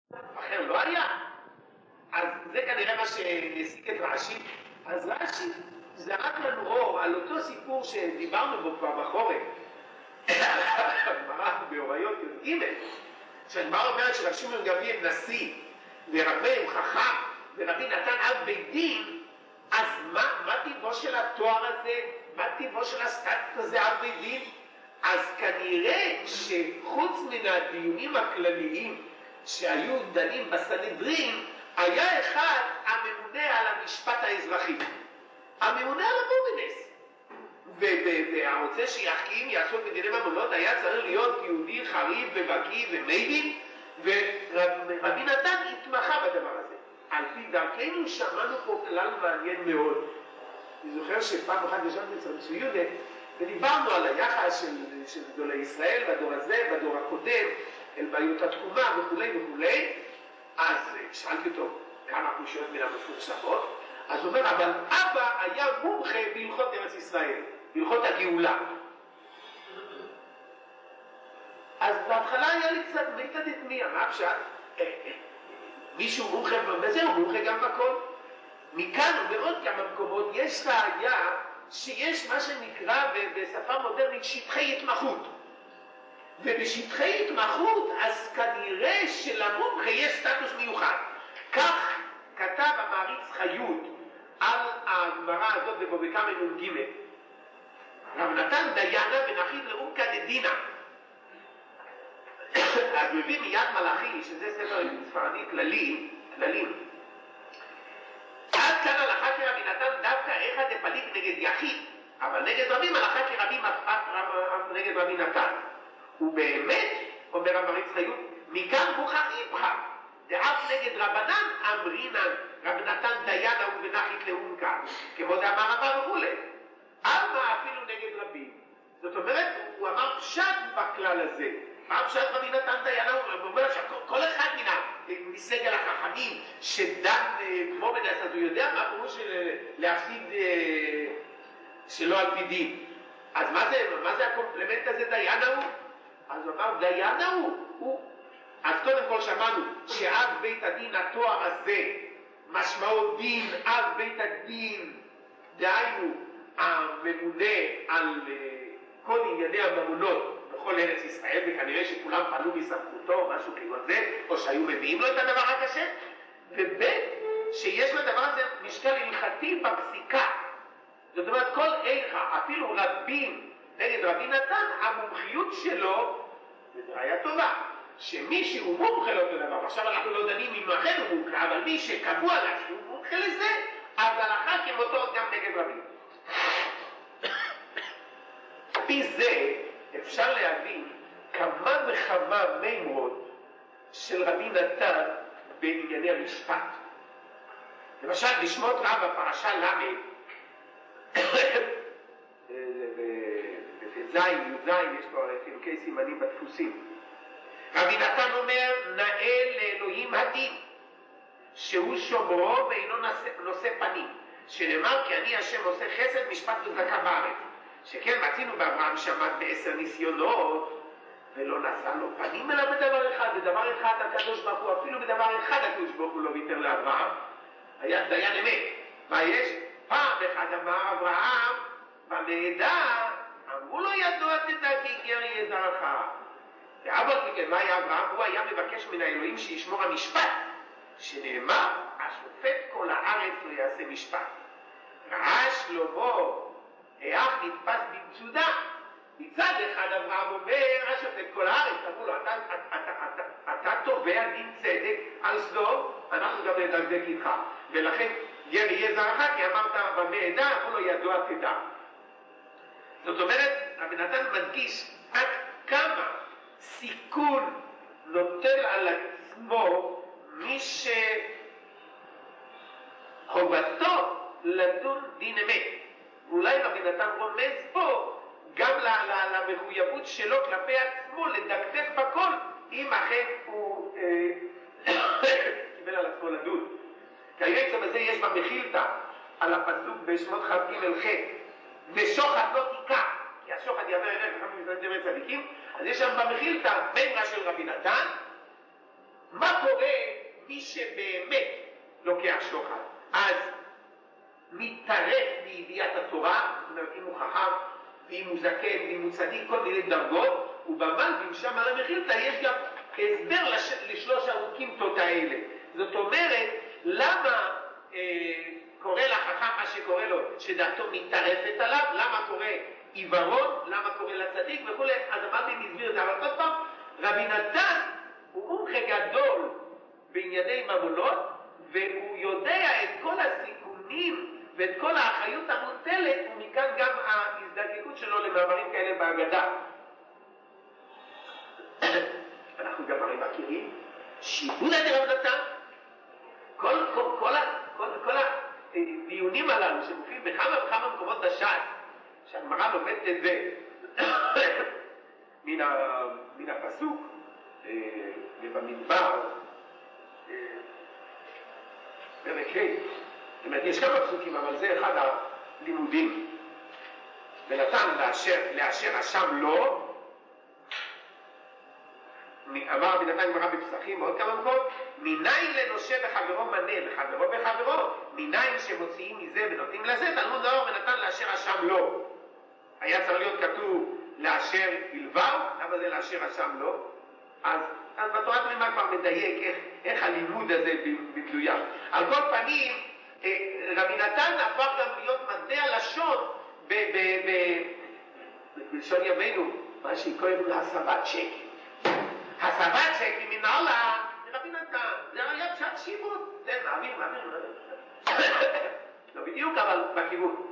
אחר לא היה. אז זה כנראה מה שהסיק את רש"י. אז רש"י זרק לנו אור על אותו סיפור שדיברנו בו כבר בחורף. הגמרא בהוריות י"ג, שהגמרא אומרת שרב שמעון גמליאל נשיא ורבי חכם ורבי נתן אב בית דין, אז מה טיבו של התואר הזה? מה טיבו של הסטטוס הזה אב בית דין? אז כנראה שחוץ מן הדיונים הכלליים שהיו דנים בסנהדרין, היה אחד הממונה על המשפט האזרחי, הממונה על המומנס, והרוצה שיחכים יעסוק בדיני ממונות היה צריך להיות יהודי חריף ובקיא ומבין, ורבי נתן התמחה בדבר הזה. על פי דרכנו שמענו פה כלל מעניין מאוד. אני זוכר שפעם אחת ישבנו אצל רבי יהודה ודיברנו על היחס של גדולי ישראל בדור הזה, בדור הקודם, אל בעיות התקומה וכולי וכולי. אז שאלתי אותו כמה קושיות מן המפורסמות, אז הוא אומר, אבל אבא היה מומחה בהלכות ארץ ישראל, בהלכות הגאולה. אז בהתחלה היה לי קצת מיתת תמיהה, מה פשט? מישהו מומחה בזה, הוא מומחה גם בכל. מכאן ובעוד כמה מקומות יש ראיה שיש מה שנקרא בשפה מודרנית שטחי התמחות. ובשטחי התמחות אז כנראה שלמומחה יש סטטוס מיוחד. כך כתב המעריץ חיות על הגמרא הזאת בבבא קמא נ"ג. רב נתן דיינה ונחית לאורקא דדינא. אז מביא מיד מלאכי, שזה ספר ספרדי כללים. עד כאן הלכה כרבי נתן דווקא אחד דפליג נגד יחיד, אבל נגד רבים הלכה כרבים נגד רבי נתן. ובאמת, אומר המעריץ חיות, מכאן הוכח איפכא, דאף נגד רבנן אמרינן, רב נתן דיינה ובנחית לאורקא, כמו דאמר רבא וכולי. אמה אפילו נגד רבים. זאת אומרת, הוא אמר פשט בכלל הזה. מה פשט רבי נתן דיינה? הוא אומר שכל אחד מסגל החכמים שדן כמו בדעת, אז הוא יודע מה פירוש להפסיד שלא על פי דין. אז מה זה הקומפלמנט הזה דיינה הוא? אז הוא אמר דיינה הוא. אז קודם כל שמענו שאב בית הדין התואר הזה משמעו דין, אב בית הדין, דהיינו הממונה על כל ענייני הממונות בכל ארץ ישראל, וכנראה שכולם פעלו מסמכותו או משהו כאילו זה, או שהיו מביאים לו את הדבר הקשה, ובית שיש לדבר הזה משקל הלכתי בפסיקה. זאת אומרת, כל איכה, אפילו רבים נגד רבי נתן, המומחיות שלו, וזו ראיה טובה, שמישהו מומחה לאותו דבר, עכשיו אנחנו לא דנים אם אחר הוא מומחה, אבל מי שקבוע לה שהוא מומחה לזה, אז הלכה כמותו גם נגד רבים. לפי זה אפשר להבין כמה וכמה מימרות של רבי נתן בענייני המשפט. למשל בשמות רב הפרשה למד, בזין, יוזין, יש פה חילוקי סימנים בדפוסים. רבי נתן אומר, נאה לאלוהים הדין, שהוא שומרו ואינו נושא פנים, שנאמר כי אני השם עושה חסד משפט וצדקה בארץ. שכן מצינו באברהם שעמד ב10 ניסיונות ולא נשא לו פנים אלא בדבר אחד, בדבר אחד הקדוש ברוך הוא, אפילו בדבר אחד הקדוש ברוך הוא לא ויתר לאברהם, היה דיין אמת. מה יש? פעם אחד אמר אברהם במעדה, אמרו לו ידוע תדע כי גר יהיה זרעך. ואבא כן, מה היה אברהם? הוא היה מבקש מן האלוהים שישמור המשפט, שנאמר השופט כל הארץ לא יעשה משפט. ראה שלמה איך נתפס במצודה. מצד אחד אברהם אומר, השופט כל הארץ, אמרו לו, אתה תובע דין צדק על סדום, אנחנו גם נדקדק איתך. ולכן גר יהיה זרעך, כי אמרת במעדה, אמרו לו ידוע תדע. זאת אומרת, רבי נתן מדגיש עד כמה סיכון נוטל על עצמו מי שחובתו לדון דין אמת. ואולי רבי נתן רומז פה גם למחויבות שלו כלפי עצמו לדקדק בכל, אם אכן הוא קיבל על עצמו לדון. כיוצא בזה יש במחילתא על הפסוק בשמות כ"ג ח' ושוחד לא תיקח, כי השוחד יעבר אליך חכמים ישראל דברי צדיקים. אז יש שם במחילתא מימרה של רבי נתן מה קורה מי שבאמת לוקח שוחד? אז מתערף בידיעת התורה, זאת אומרת, אם הוא חכם, ואם הוא זקן, ואם הוא צדיק, כל מיני דרגות, ובמלבים שם על המחילתא יש גם הסבר לשלוש האוקימתות האלה. זאת אומרת, למה קורה לחכם מה שקורה לו, שדעתו מתערפת עליו, למה קורה עיוורון, למה קורה לצדיק וכו', אז המלבים הסביר את זה, אבל עוד פעם, רבי נתן הוא מומחה גדול בענייני ממונות, והוא יודע את כל הסיכונים ואת כל האחריות המוטלת, ומכאן גם ההזדקקות שלו למאמרים כאלה בהגדה. אנחנו גם הרי מכירים שיבוד דרבי נתן, כל הדיונים הללו שמופיעים בכמה וכמה מקומות בש"ס, שהגמרא לומדת את זה מן הפסוק ובמדבר, פרק ה', זאת אומרת, יש כמה פסוקים, אבל זה אחד הלימודים. ונתן לאשר אשם לו, אמר רבי נתן גמרא בפסחים ועוד כמה מקומות, מניין לנושה בחברו מנה וחברו בחברו, מניין שמוציאים מזה ונותנים לזה, תלמוד נאור ונתן לאשר אשם לו. היה צריך להיות כתוב לאשר בלבד, למה זה לאשר אשם לו? אז בתורת מימה כבר מדייק איך הלימוד הזה במדויק. על כל פנים, רבי נתן הפך גם להיות מטבע לשון בלשון ימינו, מה שקוראים לו הסבת שקי. הסבת שקי מנהלה, זה רבי נתן, זה היה פשט שיבוד, זה מעביר. לא בדיוק, אבל בכיוון.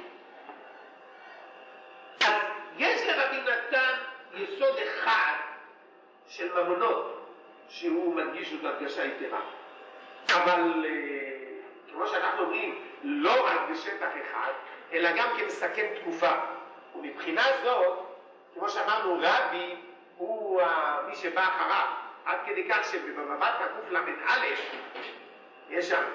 אז יש לרבי נתן יסוד אחד של ממונות, שהוא מדגיש את הדגשה יתרה. אבל כמו שאנחנו אומרים, לא רק בשטח אחד, אלא גם כמסכן תקופה. ומבחינה זאת, כמו שאמרנו, רבי הוא מי שבא אחריו, עד כדי כך שבמבט הקוף למ"א, יש שם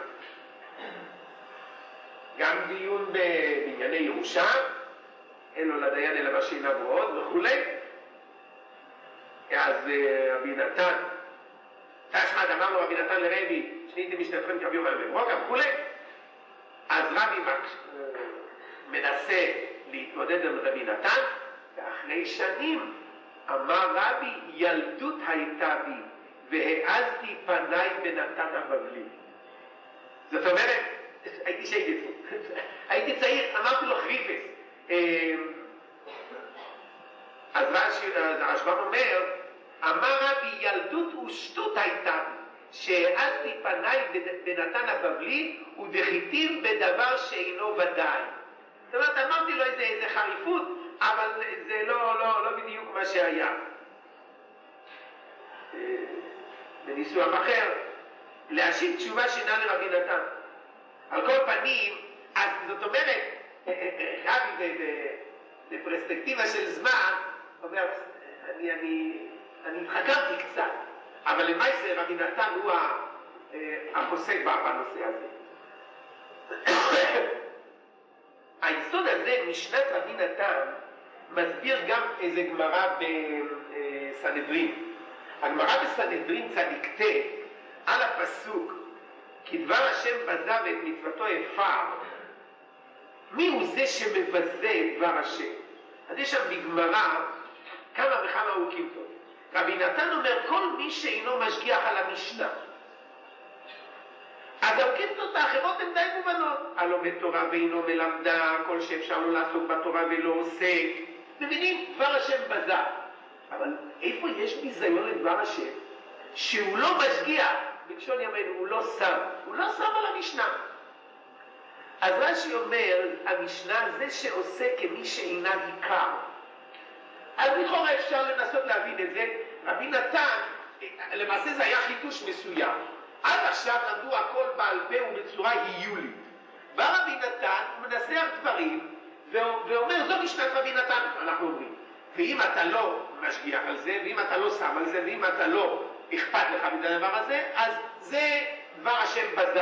גם דיון בענייני ירושה, אין לו לדיין אלא מה שאינה מאוד וכולי. אז רבי נתן, תשמע, אמר לו רבי נתן לרבי, שניתם משתתפים כביום על מברוקה וכולי. אז רבי מנסה להתמודד עם רבי נתן, ואחרי שנים אמר רבי, ילדות הייתה בי, והעזתי פניי בנתן הבבלי. זאת אומרת, הייתי צעיר, אמרתי לו חריפס. אז הרשב"ם אומר, אמר רבי, ילדות ושטות הייתה בי, שהעזתי פניי בנתן הבבלי, ודחיתים בדבר שאינו ודאי. זאת אומרת, אמרתי לו איזה חריפות, אבל זה לא בדיוק מה שהיה. בניסוח אחר, להשיב תשובה שינה לרבי נתן. על כל פנים, אז זאת אומרת, רבי בפרספקטיבה של זמן, אומר, אני התחכמתי קצת, אבל למעשה רבי נתן הוא הפוסק בנושא הזה. היסוד הזה משנת רבי נתן מסביר גם איזה גמרא בסנהדרין. הגמרא בסנהדרין צדיק ט' על הפסוק כי דבר השם בזה ואת מצוותו הפר, מי הוא זה שמבזה את דבר השם? אז יש שם בגמרא כמה וכמה אוקימתות. רבי נתן אומר כל מי שאינו משגיח על המשנה. אז האוקימתות האחרות הן די מובנות. הלומד תורה ואינו מלמדה, כל שאפשר לו לעסוק בתורה ולא עוסק. מבינים? דבר השם בזה. אבל איפה יש ביזיון לדבר השם? שהוא לא משגיח, בלשון ימינו, הוא לא שם על המשנה. אז רש"י אומר, המשנה זה שעושה כמי שאינה עיקר. אז לכאורה אפשר לנסות להבין את זה. רבי נתן, למעשה זה היה חידוש מסוים. עד עכשיו למדו הכל בעל פה ובצורה היולית. בא רבי נתן, הוא מנסח דברים, ואומר, זו משנת רבי נתן, אנחנו אומרים. ואם אתה לא משגיח על זה, ואם אתה לא שם על זה, ואם אתה לא אכפת לך מדבר הזה, אז זה דבר השם בזה.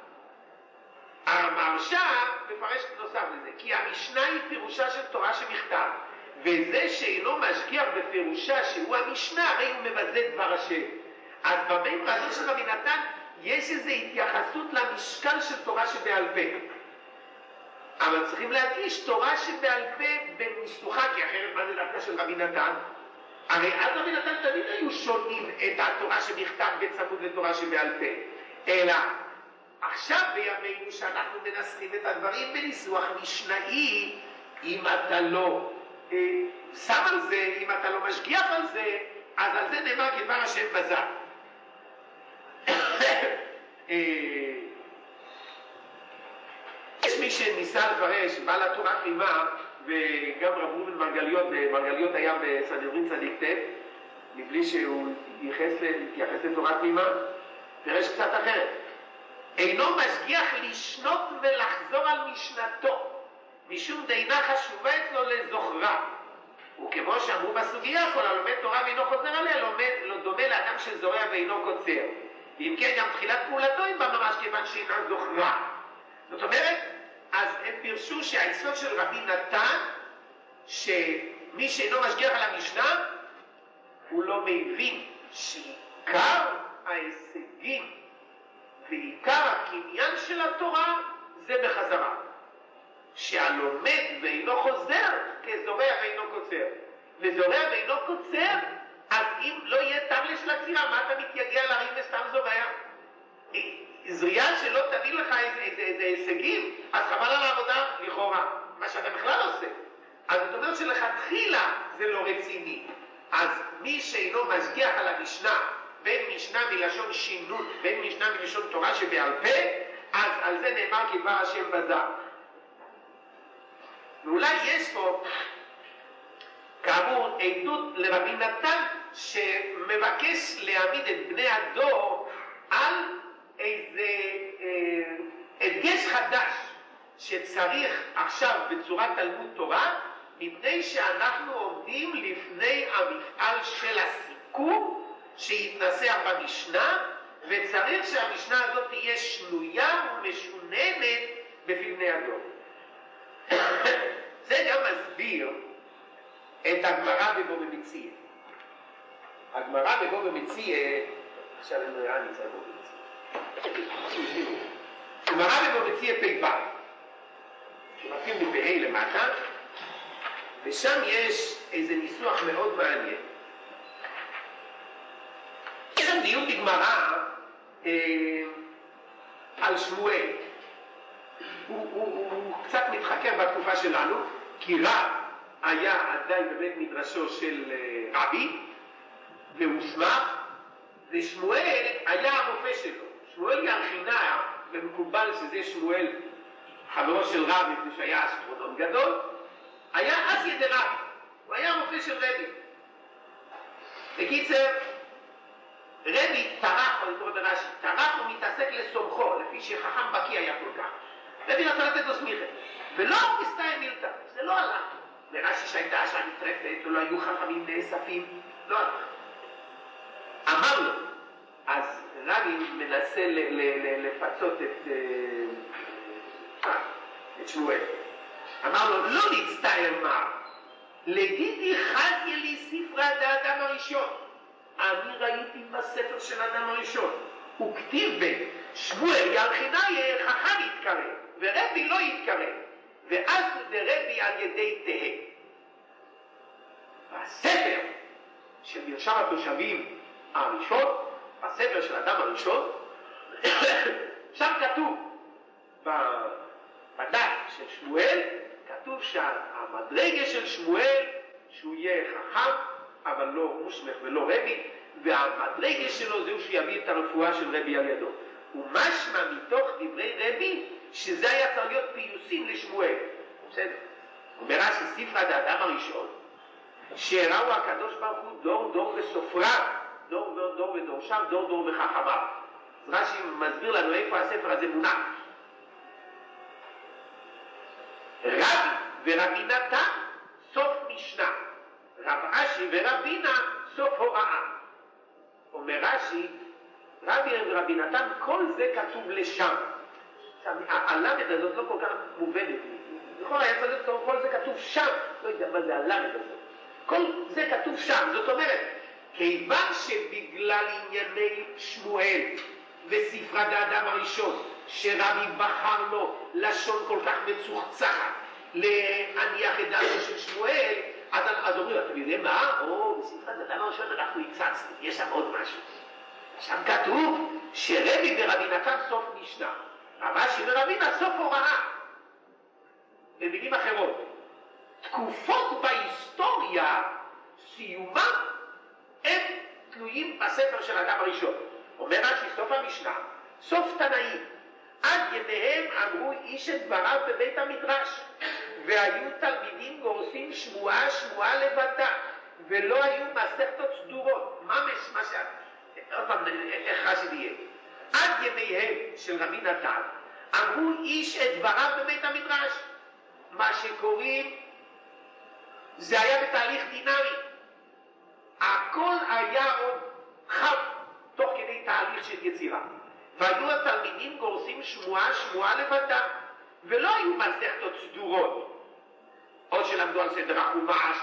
המהרש"א מפרש נוסף לזה, כי המשנה היא פירושה של תורה שבכתב, וזה שאינו משגיח בפירושה שהוא המשנה, הרי הוא מבזה דבר השם. אז במימרתו של רבי נתן יש איזו התייחסות למשקל של תורה שבעל פה. אבל צריכים להדגיש תורה שבעל פה במשלוחה, כי אחרת מה זה דווקא של רבי נתן? הרי אז רבי נתן תמיד היו שונים את התורה שבכתב בצמוד לתורה שבעל פה. אלא עכשיו בימינו שאנחנו מנסחים את הדברים בניסוח משנאי, אם אתה לא שם על זה, אם אתה לא משגיח על זה, אז על זה נאמר כדבר השם בזה. יש מי שניסה לפרש, בא לתורה תמימה, וגם רב ראובן מרגליות היה בסנהדרין צדיק ט', מבלי שהוא יתייחס לתורה תמימה, פירש קצת אחרת. אינו משגיח לשנות ולחזור על משנתו, משום דינה חשובה אצלו לזוכרה. וכמו שאמרו בסוגיה, כל הלומד תורה ואינו חוזר עליה, לא דומה לאדם שזורע ואינו קוצר. ואם כן, גם תחילת פעולתו היא ממש כיוון שאינה זוכרה. זאת אומרת, אז הם פירשו שהיסוד של רבי נתן, שמי שאינו משגיח על המשנה, הוא לא מבין שעיקר ההישגים ועיקר הקניין של התורה זה בחזרה. שהלומד ואינו חוזר כזורע ואינו קוצר. וזורע ואינו קוצר, אז אם לא יהיה תרלש לצירה, מה אתה מתייגע להרים וסתם זורע? זריעה שלא תביא לך איזה הישגים, אז חבל על העבודה לכאורה, מה שאתה בכלל עושה. אז זאת אומרת שלכתחילה זה לא רציני. אז מי שאינו משגיח על המשנה, בין משנה מלשון שינות, בין משנה מלשון תורה שבעל פה, אז על זה נאמר כדבר השם בזה. ואולי יש פה, כאמור, עדות לרבי נתן שמבקש להעמיד את בני הדור על איזה הדגש חדש שצריך עכשיו בצורת תלמוד תורה, מפני שאנחנו עומדים לפני המפעל של הסיכום שיתנסח במשנה, וצריך שהמשנה הזאת תהיה שנויה ומשוננת בפי בני הדור. זה גם מסביר את הגמרא בבבא מציעא. הגמרא בבבא מציעא, עכשיו אני רואה נמצא בבבא מציעא. הגמרא בבבא מציעא פ"ו, שמתחיל בפ"ה למטה, ושם יש איזה ניסוח מאוד מעניין. יש שם דיון בגמרא על שמואל. הוא קצת מתחקר בתקופה שלנו, כי רב היה עדיין בבית מדרשו של רבי, והוסמך, ושמואל היה הרופא שלו. שמואל ירחינה, ומקובל שזה שמואל חברו של רב, מפני שהיה אסטרונום גדול, היה אז ידי רב, הוא היה הרופא של רבי. בקיצר, רבי טרח, או לקרוא ברש"י, טרח ומתעסק לסומכו, לפי שחכם בקי היה כל כך. רבי רצה לתת לו סמיכה, ולא מסתיים מילתא, זה לא הלך. ברש"י שהייתה השעה נטרפת, ולא היו חכמים נאספים, לא הלך. אמר לו, אז רבי מנסה לפצות את שמואל. אמר לו, לא להצטער מה, לגידי חזיה לי ספרה דאדם הראשון. אני ראיתי בספר של אדם הראשון, הוא כתיב שמואל ירחינאי חכם יתקרב, ורבי לא יתקרב, ואז דרבי על ידי תהה. בספר של מרשם התושבים הראשון, בספר של אדם הראשון, שם כתוב, בדף של שמואל, כתוב שהמדרגה של שמואל, שהוא יהיה חכם, אבל לא מושמך ולא רבי, והמדרגה שלו זהו שיביא את הרפואה של רבי על ידו. ומשמע מתוך דברי רבי, שזה היה צריך להיות פיוסים לשמואל. בסדר? הוא אומר שספרה דאדם הראשון, שהראו הקדוש ברוך הוא דור דור וסופרה, דור דור ודורשם, דור דור וחכמיו. אז רש"י מסביר לנו איפה הספר הזה מונח. רבי ורבי נתן סוף משנה, רב אשי ורבינה סוף הוראה. אומר רש"י, רבי ורבי נתן, כל זה כתוב לשם. הלמד הזאת לא כל כך מובנת. נכון, היה צריך כל זה כתוב שם. לא יודע מה זה הלמד הזאת. כל זה כתוב שם. זאת אומרת, כיוון שבגלל ענייני שמואל וספרת האדם הראשון, שרבי בחר לו לשון כל כך מצוחצחת להניח את דעתו של שמואל, אז אומרים, אתם יודעים מה? בספרת האדם הראשון אנחנו הצצנו, יש שם עוד משהו. שם כתוב שרבי ורבי נתן סוף משנה, רבשי ורבי סוף הוראה. במילים אחרות, תקופות בהיסטוריה, סיומה, הם תלויים בספר של האדם הראשון. אומר רש"י, סוף המשנה, סוף תנאים. עד ימיהם אמרו איש את דבריו בבית המדרש, והיו תלמידים גורסים שמועה שמועה לבדה, ולא היו מסכתות סדורות. מה שאת... עוד פעם, איך רש"י יהיה? עד ימיהם של רבי נתן אמרו איש את דבריו בבית המדרש. מה שקוראים, זה היה בתהליך דינמי. הכל היה עוד חד, תוך כדי תהליך של יצירה. והיו התלמידים גורסים שמועה שמועה לבדה, ולא היו מסכתות סדורות, או שלמדו על סדר החומש,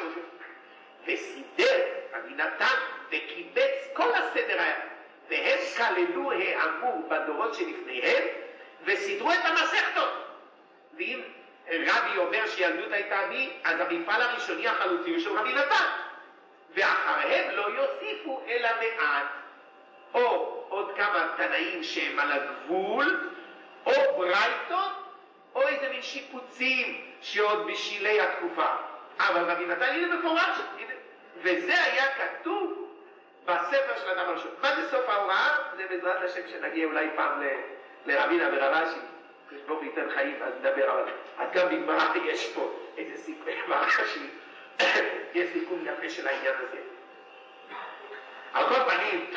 וסידר רבי נתן וקיבץ כל הסדר היה, והם כללו האמור בדורות שלפניהם וסידרו את המסכתות. ואם רבי אומר שילדות הייתה בי, אז המפעל הראשוני החלוצי הוא של רבי נתן, ואחריהם לא יוסיפו אלא מעט, או עוד כמה תנאים שהם על הגבול, או ברייתות, או איזה מין שיפוצים שעוד בשילי התקופה. אבל רבי נתן, הנה מפורש, וזה היה כתוב בספר של אדם הראשון. מה זה סוף ההוראה? זה בעזרת השם שנגיע אולי פעם לרבינה ורבשי, כשבוא ייתן חיים, אז נדבר על זה. אז גם בגמרא יש פה איזה סיכוי מרש"י, יש סיכוי יפה של העניין הזה. על כל פנים,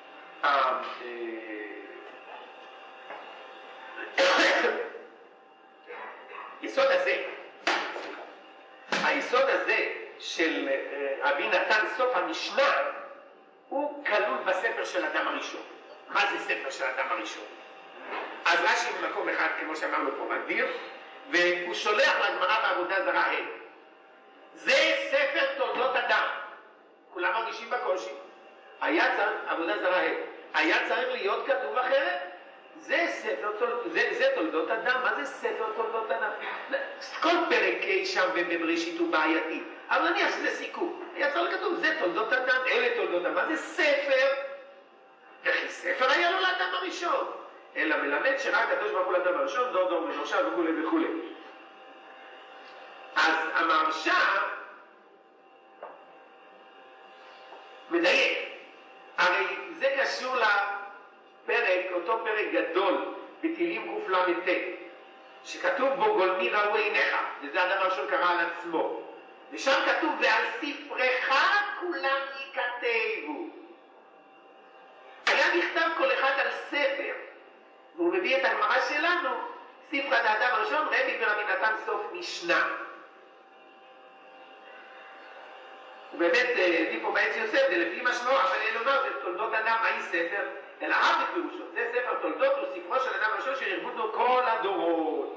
היסוד הזה של רבי נתן סוף המשנה הוא כלול בספר של אדם הראשון. מה זה ספר של אדם הראשון? אז רש"י במקום אחד, כמו שאמרנו פה, מגדיר, והוא שולח לגמרא בעבודה זרה ה'. זה ספר תולדות אדם. כולם מרגישים בקושי. היה צריך, עבודה זרה ה', היה צריך להיות כתוב אחרת. זה תולדות אדם. מה זה ספר תולדות אדם? כל פרק שם בבראשית הוא בעייתי, אבל נניח שזה סיכום. היה צריך לכתוב, זה תולדות אדם, אלה תולדות אדם. מה זה ספר? וכי ספר היה לו לאדם הראשון, אלא מלמד שרק הקדוש ברוך הוא לאדם הראשון, דור דור ונושע וכו' וכו'. אז המהרש"א מדייק. הרי זה קשור לפרק, אותו פרק גדול בתהילים קל"ט, שכתוב בו גולמי ראו עיניך, וזה האדם הראשון קרא על עצמו, ושם כתוב ועל ספרך כולם ייכתבו. היה נכתב כל אחד על ספר, והוא מביא את הגמרא שלנו, ספרת האדם הראשון, רבי ורבי נתן סוף משנה. ובאמת, דיפו בעץ יוסף, זה לפי משמעו, אבל אין לומר, זה תולדות אדם, מהי ספר? אלא רב בפירושו, זה ספר תולדות, הוא ספרו של אדם הראשון שהרבו לו כל הדורות.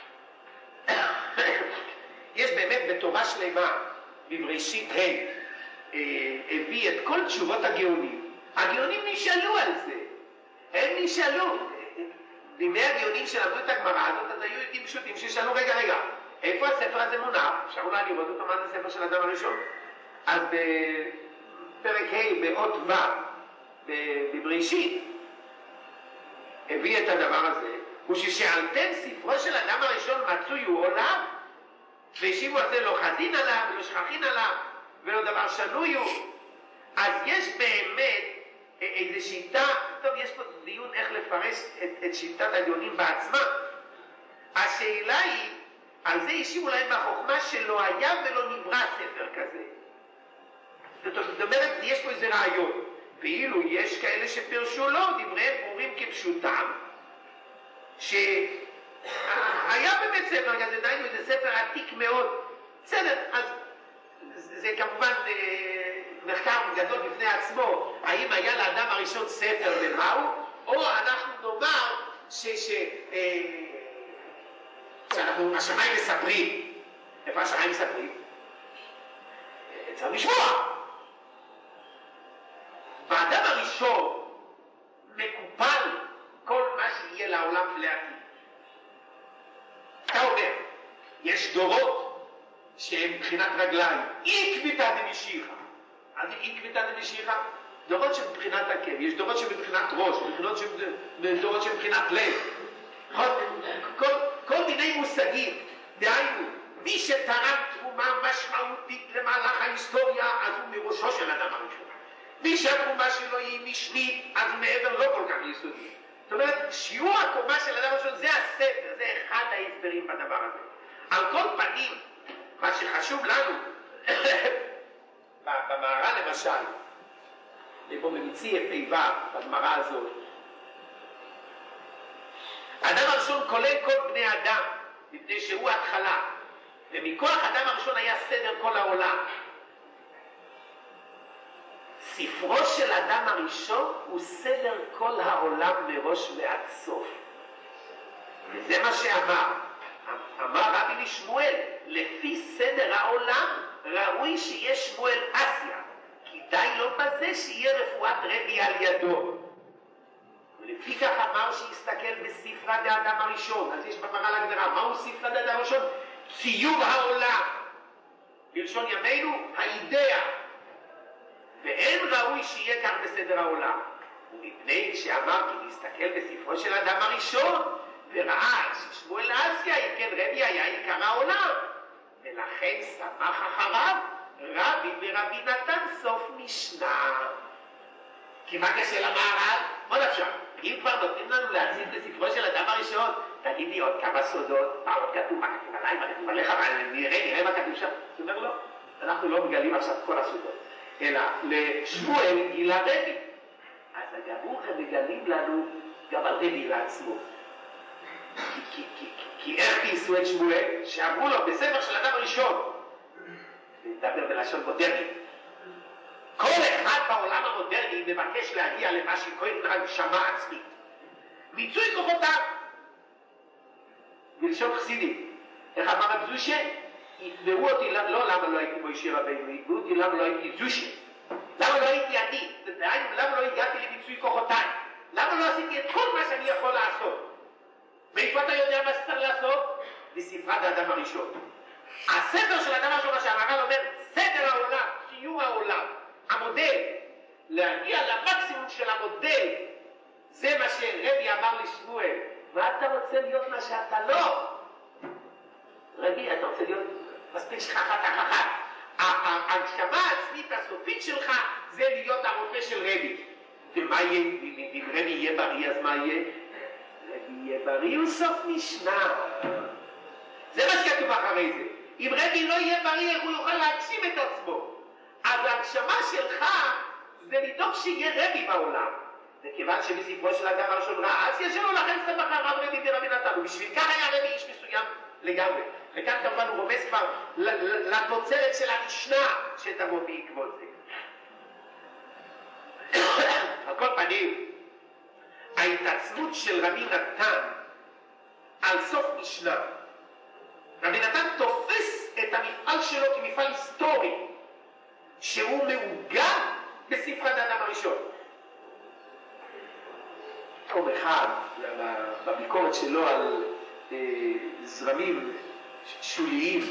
יש באמת בתורה שלמה, בבראשית הביא את כל תשובות הגאונים. הגאונים נשאלו על זה. הם נשאלו. בימי הגאונים שלמדו את הגמרא הזאת, אז היו יודעים פשוטים ששאלו, רגע, איפה הספר הזה מונח? אפשר אולי לראות אותו, מה זה ספר של אדם הראשון? אז בפרק ה' באות ו' בבראשית הביא את הדבר הזה, וששאלתם ספרו של אדם הראשון מצוי הוא עולם, והשיבו על זה לא חזין עליו ולא שכחין עליו ולא דבר שנוי הוא. אז יש באמת איזו שיטה, טוב, יש פה דיון איך לפרש את שיטת הגאונים בעצמה. השאלה היא, על זה השיבו להם בחוכמה שלא היה ולא נברא ספר כזה. זאת אומרת, יש פה איזה רעיון, ואילו יש כאלה שפרשו לו, דבריהם ברורים כפשוטם, שהיה באמת ספר כזה, דיינו, זה ספר עתיק מאוד. בסדר, אז זה כמובן מחקר גדול בפני עצמו, האם היה לאדם הראשון ספר ומהו, או אנחנו נאמר שאנחנו, השמיים מספרים. איפה השמיים מספרים? צריך לשמוע. באדם הראשון מקופל כל מה שיהיה לעולם לעתיד. אתה אומר, יש דורות שהם מבחינת רגליים, עקביתא דמשיחא. אז עקביתא דמשיחא, דורות שמבחינת עקב, יש דורות שמבחינת ראש, דורות שמבחינת לב. כל מיני מושגים, דהיינו, מי שתרם תרומה משמעותית למהלך ההיסטוריה, אז הוא מראשו של אדם הראשון. מי שהתרומה שלו היא משנית, אז הוא מעבר לא כל כך יסודי. זאת אומרת, שיעור הקומה של אדם הראשון זה הספר, זה אחד ההסברים בדבר הזה. על כל פנים, מה שחשוב לנו, במערה למשל, לבוא ממציא איבה בגמרא הזאת, האדם הראשון כולל כל בני אדם, מפני שהוא התחלה, ומכוח האדם הראשון היה סדר כל העולם. ספרו של אדם הראשון הוא סדר כל העולם מראש ועד סוף. וזה מה אמר רבי לשמואל, לפי סדר העולם ראוי שיהיה שמואל אסיה, כדאי לא בזה שיהיה רפואת רבי על ידו. ולפי כך אמר שיסתכל בספרה דאדם הראשון. אז יש בגמרא להגדרה, מהו ספרה דאדם הראשון? ציור העולם, בלשון ימינו האידאה, ואין ראוי שיהיה כך בסדר העולם. ומפני שאמרתי להסתכל בספרו של אדם הראשון וראה ששמואל אסיה, אם כן רבי היה עיקר העולם, ולכן שמח אחריו רבי ורבי נתן סוף משנה. כי מה קשה למהר"ל? עוד אפשר, אם כבר נותנים לנו להציג בספרו של אדם הראשון, תגיד לי עוד כמה סודות, מה עוד כתוב, מה כתוב עליי, מה כתוב עליך, נראה מה כתוב שם. זאת אומרת לא, אנחנו לא מגלים עכשיו כל הסודות, אלא לשמואל גילה רבי. אז הגמור הם מגלים לנו גם על רבי לעצמו. כי איך גייסו את שמואל? שאמרו לו בספר של אדם הראשון, נדבר בלשון מודרנית, כל אחד בעולם המודרני מבקש להגיע למה שקוראים הגשמה עצמית. מיצוי כוחותיו. בלשון חסידים. איך אמר רב זושה? יתבעו אותי, לא למה לא הייתי מוישה רבינו, יתבעו אותי למה לא הייתי זושה. למה לא הייתי אני? דהיינו, למה לא הגעתי למיצוי כוחותיי? למה לא עשיתי את כל מה שאני יכול לעשות? מאיפה אתה יודע מה שצריך לעשות? בספרת האדם הראשון. הספר של האדם הראשון, שהמהר"ל אומר, סדר העולם, ציור העולם. המודל, להגיע למקסימום של המודל, זה מה שרבי אמר לשמואל. מה אתה רוצה להיות מה שאתה לא? רבי, אתה רוצה להיות מספיק שכחת. ההגשמה העצמית הסופית שלך זה להיות הרופא של רבי. ומה יהיה? אם רבי יהיה בריא, אז מה יהיה? רבי יהיה בריא הוא סוף משנה. זה מה שכתוב אחרי זה. אם רבי לא יהיה בריא, הוא יוכל להגשים את עצמו. אז ההגשמה שלך זה לדאוג שיהיה רבי בעולם. וכיוון שבספרו של אדם הראשון ראה, אז יש לו לכם סמך הרב רבי ורבי נתן, ובשביל כך היה רבי איש מסוים לגמרי. וכאן כמובן הוא רומז כבר לתוצרת של המשנה שתבוא בעקבות זה. על כל פנים, ההתעצמות של רבי נתן על סוף משנה, רבי נתן תופס את המפעל שלו כמפעל היסטורי, שהוא מעוגן בספרת האדם הראשון. יום אחד, בביקורת שלו על זרמים שוליים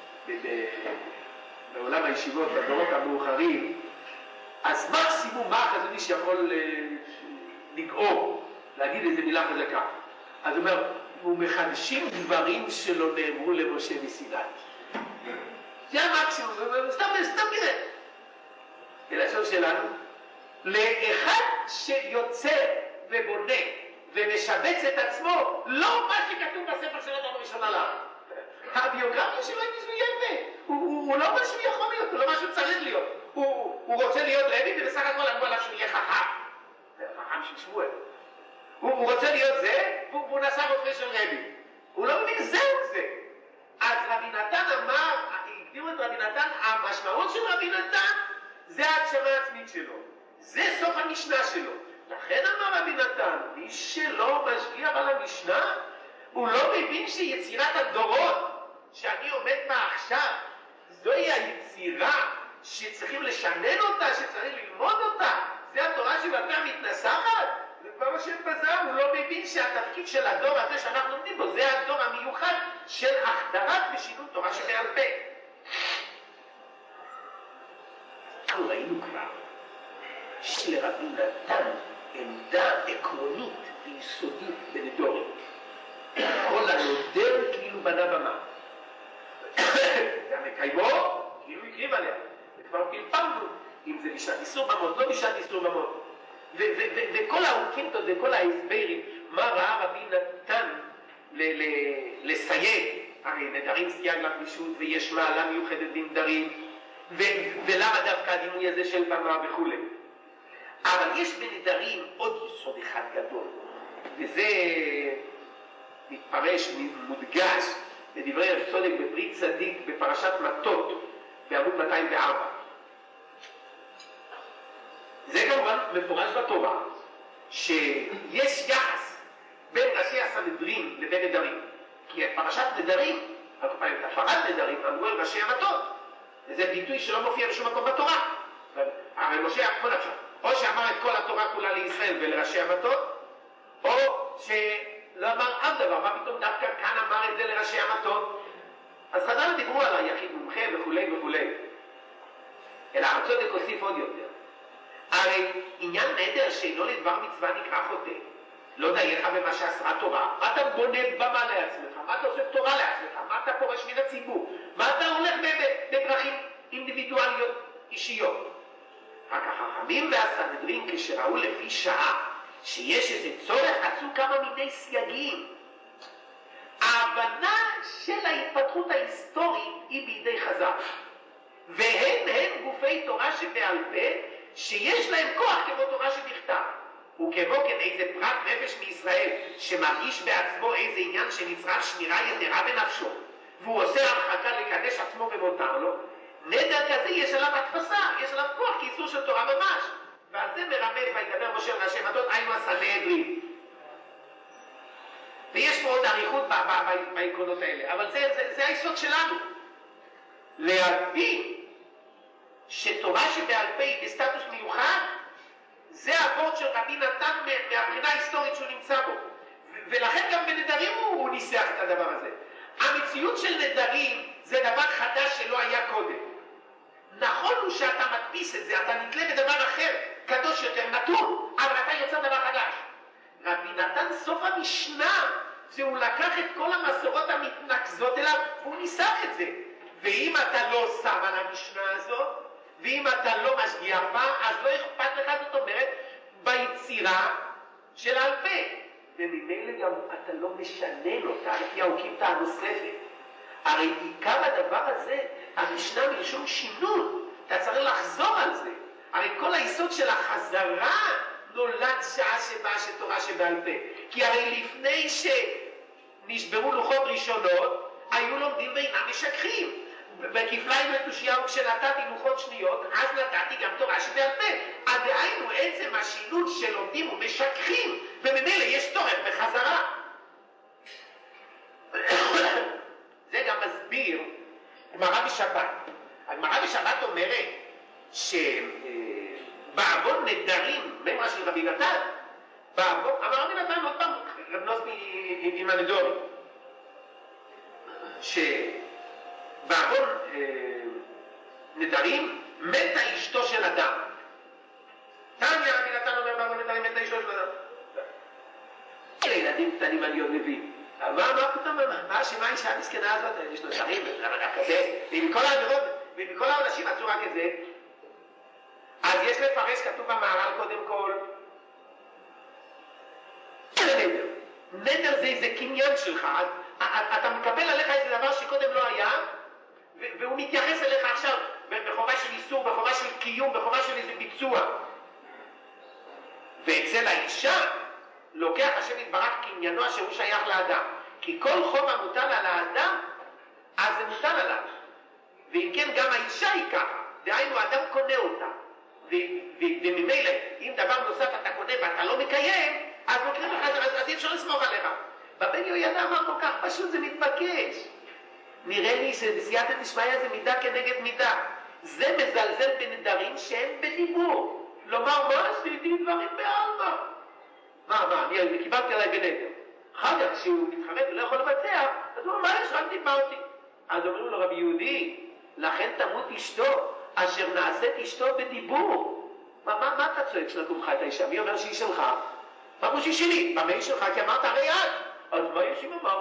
בעולם הישיבות, בדורות המאוחרים, אז מקסימום מה החזון איש יכול לגאור, להגיד איזה מילה חזקה. אז הוא אומר, הוא מחדשים דברים שלא נאמרו למשה מסיני. זה המקסימום, סתם נראה. בלשון שלנו, לאחד שיוצא ובונה ומשבץ את עצמו, לא מה שכתוב בספר של אדם הראשון עליו. הביוגרפיה שלו היא מזויפת. הוא לא מה שהוא יכול להיות, הוא לא מה שהוא צריך להיות. הוא רוצה להיות רבי, ובסך הכל אמרו עליו שהוא יהיה חכם. זה חכם של שמואל. הוא רוצה להיות זה, והוא נעשה רופא של רבי. הוא לא מבין, זהו זה. אז רבי נתן אמר, הגדירו את רבי נתן, המשמעות של רבי נתן, זה ההגשמה העצמית שלו. זה סוף המשנה שלו. לכן אמר רבי נתן, מי שלא משגיח על המשנה, הוא לא מבין שיצירת הדורות שאני עומד בה עכשיו, זוהי היצירה שצריכים לשנן אותה, שצריך ללמוד אותה. זה התורה חז"ל, הוא לא מבין שהתפקיד של הדור הזה שאנחנו עומדים בו, זה הדור המיוחד של החדרת ושינון תורה שבעל פה. אנחנו ראינו כבר שלרבי נתן עמדה עקרונית ויסודית בנדורים. כל הנודר כאילו בנה במה. והמקיימו כאילו הקריב עליה. וכבר פלפלנו אם זה בשעת איסור במות, לא בשעת איסור במות. וכל האורקינטות וכל ההסברים, מה ראה רבי נתן לסייג, הרי נדרים סייג לפרישות ויש מעלה מיוחדת בנדרים, ולמה דווקא הדימוי הזה של במה וכו'. אבל יש בנדרים עוד יסוד אחד גדול, וזה מתפרש, מודגש בדברי רב צודק בברית צדיק בפרשת מטות בעמוד 204. זה כמובן מפורש בתורה, שיש יחס בין ראשי הסנהדרין לבין נדרים. כי פרשת נדרים, על כל פעמים, הפרת נדרים, אמרו על ראשי המטות. וזה ביטוי שלא מופיע בשום מקום בתורה. הרי משה יכול עכשיו, או שאמר את כל התורה כולה לישראל ולראשי המטות, או שלא אמר אף דבר, מה פתאום דווקא כאן אמר את זה לראשי המטות. אז חז"ל דיברו על היחיד מומחה וכולי וכולי. אלא הצודק הוסיף עוד יותר. הרי עניין נדר שאינו לדבר מצווה נקרא חוטא. לא דייך במה שעשרה תורה. מה אתה בונה במה לעצמך? מה אתה עושה תורה לעצמך? מה אתה פורש מן הציבור? מה אתה הולך בדרכים אינדיבידואליות אישיות? רק החכמים והסנהדרין כשראו לפי שעה שיש איזה צורך עשו כמה מיני סייגים. ההבנה של ההתפתחות ההיסטורית היא בידי חז"ל. והם גופי תורה שבעל פה שיש להם כוח כמו תורה שבכתב. וכמו כן איזה פרט נפש מישראל שמרגיש בעצמו איזה עניין שנצרך שמירה יתרה בנפשו והוא עושה הרחקה לקדש עצמו ומותר לו, נדר כזה יש עליו התפסה, יש עליו כוח כאיסור של תורה ממש. ועל זה מרמז וידבר משה על ראשי מטות היינו הסנהדרין. ויש פה עוד אריכות בעקרונות האלה, אבל זה היסוד שלנו. להבין שתורה שבעל פה היא בסטטוס מיוחד, זה הוורד של רבי נתן מהבחינה ההיסטורית שהוא נמצא בו. ולכן גם בנדרים הוא ניסח את הדבר הזה. המציאות של נדרים זה דבר חדש שלא היה קודם. נכון הוא שאתה מדפיס את זה, אתה נתלה בדבר אחר, קדוש יותר, נתון, אבל אתה יוצא דבר חדש. רבי נתן סוף המשנה, זה הוא לקח את כל המסורות המתנקזות אליו, והוא ניסח את זה. ואם אתה לא שם על המשנה הזאת, ואם אתה לא משגיח בה, אז לא אכפת לך, זאת אומרת, ביצירה של אלפה. וממילא גם אתה לא משנן אותה, לפי האוקימתא הנוספת. הרי עיקר הדבר הזה, המשנה מלשון שינון, אתה צריך לחזור על זה. הרי כל היסוד של החזרה נולד שעה שבאה של תורה שבעל פה. כי הרי לפני שנשברו לוחות ראשונות, היו לומדים ואינם משככים. בכפליים לתושיהו כשנתתי לוחות שניות, אז נתתי גם תורה שבעל פה. הדהיינו עצם השינון שלומדים ומשככים, וממילא יש צורך בחזרה. זה גם מסביר גמרא בשבת. הגמרא בשבת אומרת שבעוון נדרים, מימרה של רבי נתן, אמר רבי נתן עוד פעם, רב נוספי עם הנדורי, שבעוון נדרים מתה אשתו של אדם. תניא רבי נתן אומר בעוון נדרים מתה אשתו של אדם. אלה ילדים קטנים אני עוד מבין. מה פתאום, מה שמה אישה המסכנה הזאת, יש לו שרים, ומכל העבירות, ומכל האנשים עשו רק את זה. אז יש לפרש, כתוב במהר"ל קודם כל, נדר. נדר זה איזה קניין שלך, אתה מקבל עליך איזה דבר שקודם לא היה, והוא מתייחס אליך עכשיו בחובה של איסור, בחובה של קיום, בחובה של איזה ביצוע. ואצל האישה, לוקח השם יתברך קניינו אשר הוא שייך לאדם. כי כל חוב המוטל על האדם, אז זה מוטל עליו. ואם כן, גם האישה היא ככה. דהיינו, האדם קונה אותה. וממילא, אם דבר נוסף אתה קונה ואתה לא מקיים, אז לוקחים לך, אז אי אפשר לסמוך עליך. בבן יהוידע אמר כל כך פשוט, זה מתבקש. נראה לי שבסייעתא דשמיא זה מידה כנגד מידה. זה מזלזל בנדרים שהם בדיבור. לומר, מה עשיתי דברים בעלמא? מה אני קיבלתי עליי בנדר. אחר כך כשהוא מתחרט ולא יכול לבצע, אז הוא אומר, מה יש? רק דיברתי. אז אומרים לו, רבי יהודי, לכן תמות אשתו, אשר נעשית אשתו בדיבור. מה אתה צועק שלקומך את האישה? מי אומר שהיא שלך? מה ראשי שלי? במה היא שלך? כי אמרת הרי את. אז מה יש אם אמרת?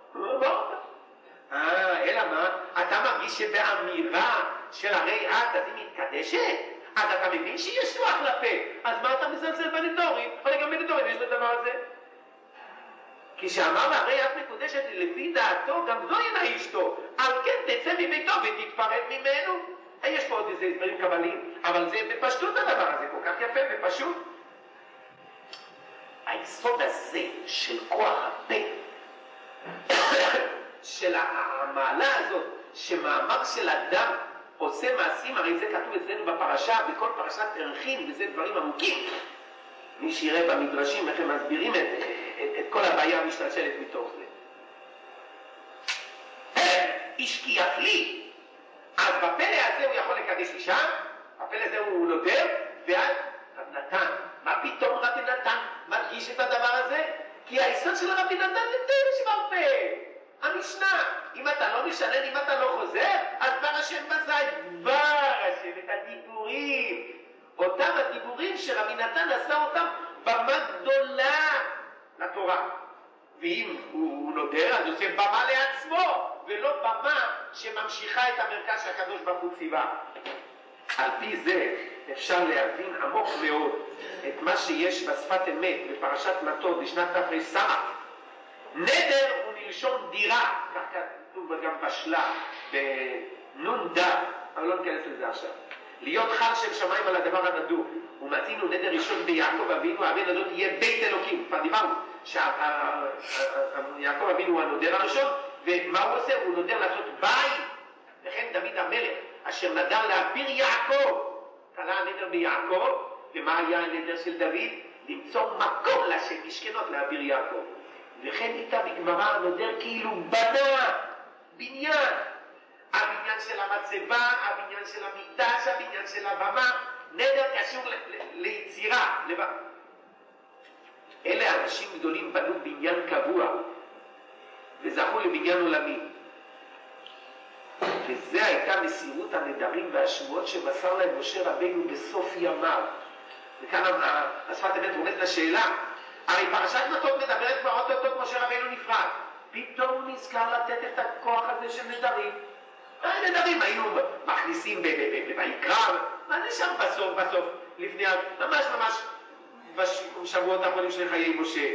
אלא מה? אתה מרגיש שבאמירה של הרי את, אז היא מתקדשת? אז אתה מבין שיש רוח לפה. אז מה אתה מזלזל בנדורים? הרי גם בנדורים יש לדבר הזה. כשאמר לה, הרי את מקודשת לפי דעתו, גם זו אינה אשתו. על כן תצא מביתו ותתפרד ממנו. יש פה עוד איזה הסברים קבליים, אבל זה בפשטות הדבר הזה, כל כך יפה ופשוט. היסוד הזה של כוח הפה, של המעלה הזאת, שמאמר של אדם עושה מעשים, הרי זה כתוב אצלנו בפרשה, בכל פרשת ערכים, וזה דברים עמוקים. מי שיראה במדרשים איך הם מסבירים את כל הבעיה המשתלשלת מתוך זה. איש כי יפלי, אז בפלא הזה הוא יכול לקדש אישה, בפלא הזה הוא נודר, ואז נתן. מה פתאום רבי נתן מדגיש את הדבר הזה? כי היסוד של רבי נתן זה תרש בפה. המשנה, אם אתה לא משנן, אם אתה לא חוזר, אז דבר השם בזית, דבר השם, את הדיבורים. אותם הדיבורים שרבי נתן עשה אותם במה גדולה לתורה. ואם הוא נודר, אז עושה במה לעצמו, ולא במה שממשיכה את המרכז שהקדוש ברוך הוא ציווה. על פי זה אפשר להבין עמוק מאוד את מה שיש בשפת אמת בפרשת מטות בשנת תר"ס. נדר הוא מלשון דירה, כך כתוב גם בשלה בנון דת, אבל לא ניכנס לזה עכשיו. להיות חל של שמיים על הדבר הנדור, ומצינו נדר ראשון ביעקב אבינו, הבן הזאת יהיה בית אלוקים. כבר דיברנו שיעקב אבינו הוא הנודר הראשון, ומה הוא עושה? הוא נודר לעשות בית. לכן דוד המלך אשר נדר להעביר יעקב, קרא הנדר ביעקב. ומה היה הנדר של דוד? למצוא מקום לשם משכנות להעביר יעקב. וכן איתה בגמרא הנודר כאילו בנה בניין, הבניין של המצבה, הבניין של המקדש, הבניין של הבמה. נדר קשור ליצירה. אלה אנשים גדולים בנו בניין קבוע וזכו לבניין עולמי, וזה הייתה מסירות הנדרים והשמועות שמסר להם משה רבינו בסוף ימיו. וכאן השפת אמת רומז לשאלה, הרי פרשת מטות מדברת כבר אותו משה רבינו נפרד, פתאום הוא נזכר לתת את הכוח הזה של נדרים. נדרים היינו מכניסים ביקרא, מה נשאר בסוף לפני ממש בשבועות האחרונים של חיי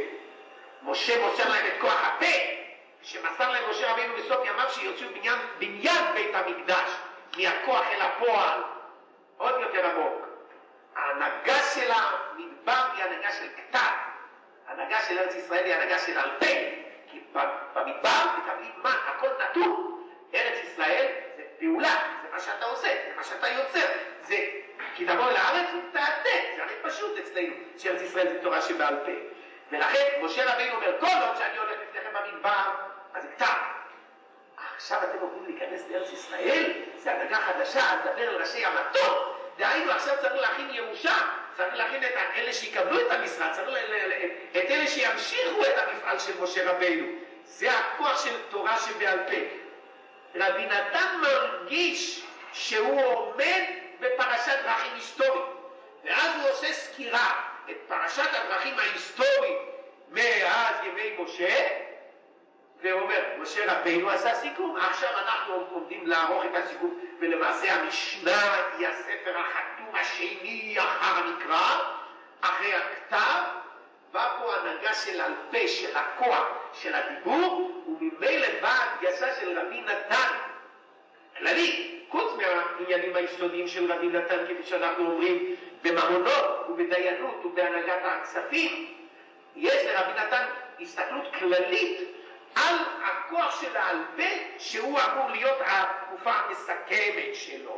משה מוסר להם את כוח הפה שמסר להם משה רבינו בסוף ימיו, שיוצאו בניין בית המקדש מהכוח אל הפועל עוד יותר עמוק. ההנהגה של המדבר היא הנהגה של כתב, ההנהגה של ארץ ישראל היא הנהגה של על פה, כי במדבר מקבלים מה? הכל נתון. ארץ ישראל זה פעולה, זה מה שאתה עושה, זה מה שאתה יוצר, זה כי תבוא אל הארץ ותעתק. זה הרי פשוט אצלנו שארץ ישראל זה תורה שבעל פה. ולכן משה רבינו אומר, כל עוד שאני הולך לפניכם במדבר, אז זה כתב. עכשיו אתם רוצים להיכנס לארץ ישראל, זה הנהגה חדשה, אז דבר אל ראשי המטות. דהיינו עכשיו צריך להכין ירושה, צריך להכין את אלה שיקבלו את המשרד, צריך את אלה שימשיכו את המפעל של משה רבינו. זה הכוח של תורה שבעל פה. רבי נתן מרגיש שהוא עומד בפרשת דרכים היסטורית, ואז הוא עושה סקירה את פרשת הדרכים ההיסטורית מאז ימי משה, ואומר, משה רבינו עשה סיכום, עכשיו אנחנו עומדים לערוך את הסיכום, ולמעשה המשנה היא הספר החתום השני אחר המקרא, אחרי הכתב. בא פה הנהגה של על פה, של הכוח, של הדיבור, וממילא באה הדגשה של רבי נתן כללי, חוץ מהעניינים היסודיים של רבי נתן, כפי שאנחנו אומרים, בממונות ובדיינות ובהנהגת הכספים. יש לרבי נתן הסתכלות כללית על הכוח של העל פה, שהוא אמור להיות התקופה המסכמת שלו.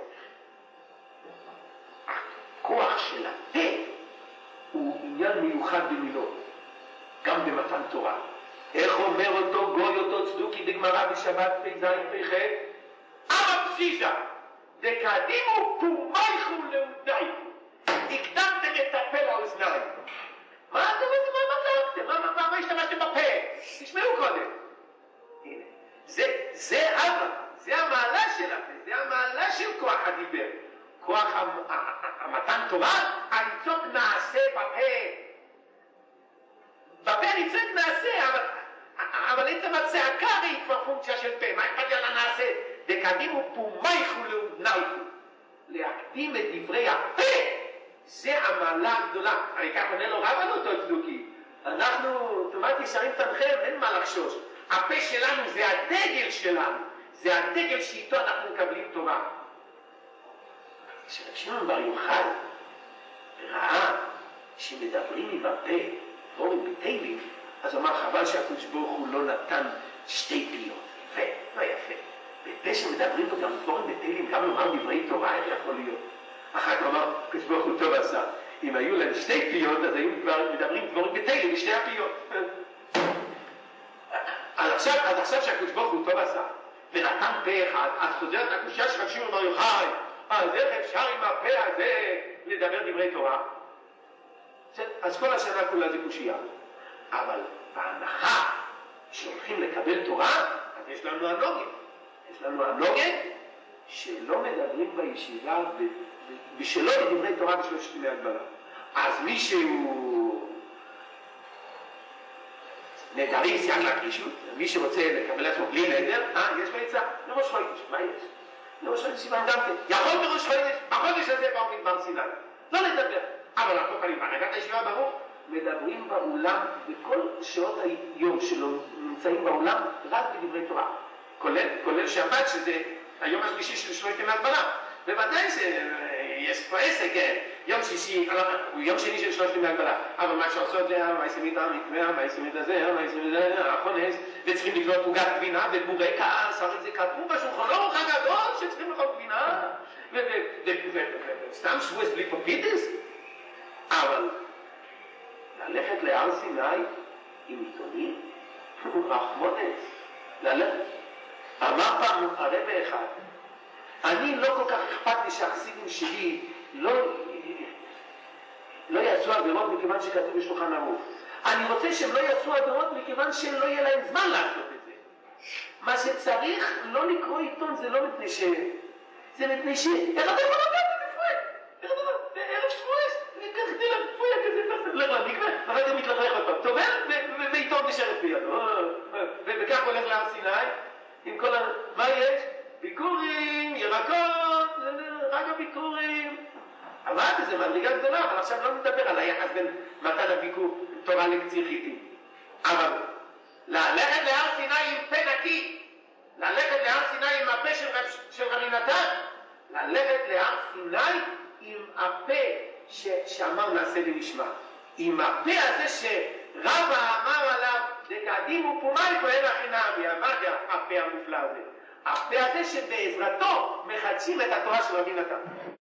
הכוח של הפה הוא עניין מיוחד במילות, גם במתן תורה. איך אומר אותו גוי, אותו צדוקי בגמרא בשבת פ"ז פ"ח? אבא פסיזה, דקדימו פורמייכו לאודייכו, הקדמתם את הפה לאוזניים. מה אתם עושים? מה אתה התורה, אני צוק נעשה בפה. בפה אני צוק נעשה, אבל עצם הצעקה היא כבר פונקציה של פה. מה אכפת לי על הנעשה? דקדימו פומייכו לאודנאוכו. להקדים את דברי הפה, זה המעלה הגדולה. אני כך עונה לו רבנו אותו צדוקי. אנחנו, תאמרת ישרים תנחם, אין מה לחשוש. הפה שלנו זה הדגל שלנו. זה הדגל שאיתו אנחנו מקבלים תורה. כשרב שמעון בר יוחאי ראה שמדברים עם הפה דבורים בתהילים, אז אמר חבל שהקדוש ברוך הוא לא נתן שתי פיות. יפה, לא יפה. בפה שמדברים פה גם דבורים בתהילים, גם לומר דברי תורה, איך יכול להיות? אחר כך אמר, הקדוש ברוך הוא טוב עשה. אם היו להם שתי פיות, אז היו מדברים דבורים בתהילים בשתי הפיות. אז עכשיו שהקדוש ברוך הוא טוב עשה, ונתן פה אחד, אז חוזרת הקדושה של רב שמעון בר יוחאי, אז איך אפשר עם הפה הזה לדבר דברי תורה? אז כל השנה כולה זה קושייה. אבל בהנחה שהולכים לקבל תורה, אז יש לנו הנוגן. יש לנו הנוגן שלא מדברים בישיבה ושלא לדברי תורה בשלושת ימי הגבלה. אז מישהו נדרים סייג לקרישות, מי שרוצה לקבל עצמו בלי נדר, יש בעצה, לראש חודש, מה יש? לראש חודש סימן גם כן, יכול בראש חודש, בחודש הזה באו מדבר סיני, לא לדבר, אבל אנחנו כאן בהנהגת הישיבה ברוך, מדברים באולם בכל שעות היום שלו נמצאים באולם רק בדברי תורה, כולל שבת שזה היום השלישי של שלושת ימי הגבלה, בוודאי שיש פה עסק, יום שישי, יום שני של שלושת ימי הגבלה, אבל מה שעושות זה, מה יסמית המקווה, מה יסמית הזה, מה יסמית החונס, וצריכים לקנות עוגת גבינה ובורקה, שרים זה כתבו בשולחן אורך הגדול שצריכים לאכול גבינה, וסתם שבועס בלי פופיטס, אבל ללכת להר סיני עם עיתונים, רחמונס, ללכת. אמר פעם הרב אחד, אני לא כל כך אכפת לי שהחסידים שלי לא יעשו עבירות מכיוון שכתוב בשולחן ערוך. אני רוצה שהם לא יעשו עבירות מכיוון שלא יהיה להם זמן לעשות את זה. מה שצריך לא לקרוא עיתון זה לא מפני ש... זה מפני ש... איך אתה יכול לדעת את זה פוי? איך אתה יודע? בערב שבועס? ניקח דילה פוי כזה תעשה. לך למקווה, ואחר כך מתלכלך עוד פעם. טובל ועיתון נשארת בידו. וכך הולך להר סיני עם כל ה... מה יש? ביקורים, ירקות, רק הביקורים. אבל זה מדרגה גדולה, אבל עכשיו לא נדבר על היחס בין מתן הביקור תורה לקציר חיטים. אבל ללכת להר סיני עם פה נקי, ללכת להר סיני עם הפה של רבי נתן, ללכת להר סיני עם הפה שאמר נעשה ונשמע. עם הפה הזה שרבא אמר עליו, דקדימו פומייכו אין החינמי, מה זה הפה המופלא הזה? הפה הזה שבעזרתו מחדשים את התורה של רבי נתן.